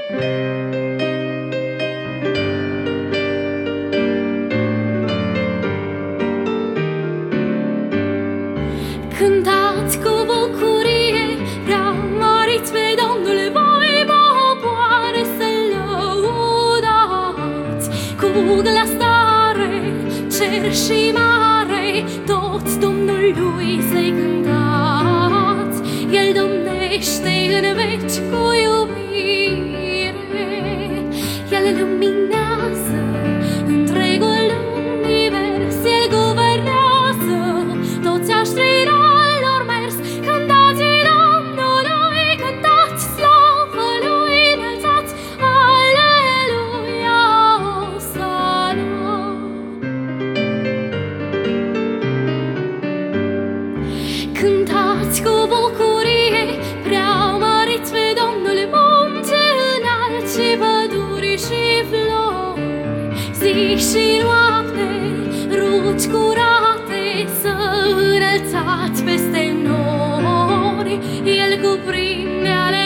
Cântați cu bucurie, prea măriți pe Domnul, voi popoare să-L lăudați. Cu glas tare, cer și mare, toți Domnului să-i cântați. El domnește în veci cu iubire, El luminează întregul univers, El guvernează toți aștrii lor mers. Cântați Domnului, cântați slavă Lui, înălțați, Aleluia, Osana. Cântați cu bucurie, prea măriți pe Domnul, munți înalți și păduri și flori. Zi și noapte, rugi curate, să înălțați peste nori. El cuprinde ale